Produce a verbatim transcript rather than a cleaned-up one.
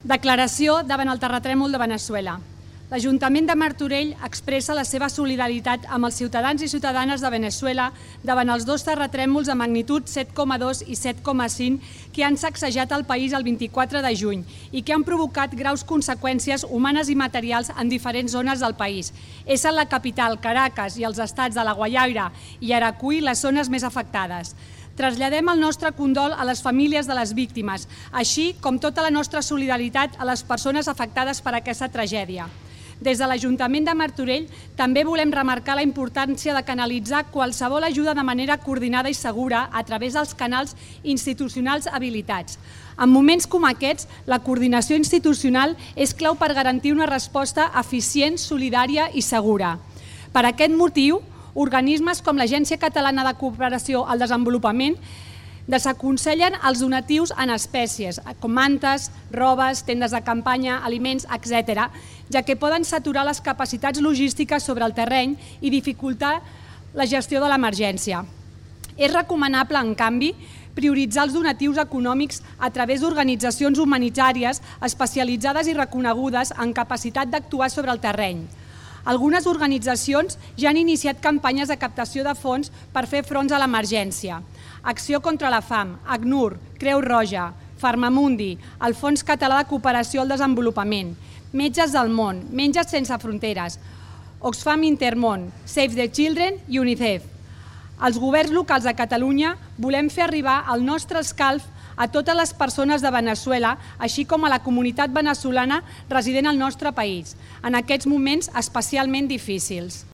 Declaració davant el terratrèmol de Veneçuela. L'Ajuntament de Martorell expressa la seva solidaritat amb els ciutadans i ciutadanes de Veneçuela davant els dos terratrèmols de magnitud set coma dos i set coma cinc que han sacsejat el país el vint-i-quatre de juny i que han provocat graus conseqüències humanes i materials en diferents zones del país. És en la capital, Caracas, i els estats de La Guaira i Yaracuy les zones més afectades. Traslladem el nostre condol a les famílies de les víctimes, així com tota la nostra solidaritat a les persones afectades per aquesta tragèdia. Des de l'Ajuntament de Martorell també volem remarcar la importància de canalitzar qualsevol ajuda de manera coordinada i segura a través dels canals institucionals habilitats. En moments com aquests, la coordinació institucional és clau per garantir una resposta eficient, solidària i segura. Per aquest motiu, organismes com l'Agència Catalana de Cooperació al Desenvolupament desaconsellen els donatius en espècies, com mantes, robes, tendes de campanya, aliments, etcètera, ja que poden saturar les capacitats logístiques sobre el terreny i dificultar la gestió de l'emergència. És recomanable, en canvi, prioritzar els donatius econòmics a través d'organitzacions humanitàries especialitzades i reconegudes en capacitat d'actuar sobre el terreny. Algunes organitzacions ja han iniciat campanyes de captació de fons per fer front a l'emergència. Acció contra la fam, ACNUR, Creu Roja, Farmamundi, el Fons Català de Cooperació al Desenvolupament, Metges del Món, Metges Sense Fronteres, Oxfam Intermón, Save the Children i UNICEF. Els governs locals de Catalunya volem fer arribar el nostre escalf a totes les persones de Veneçuela, així com a la comunitat veneçolana resident al nostre país, en aquests moments especialment difícils.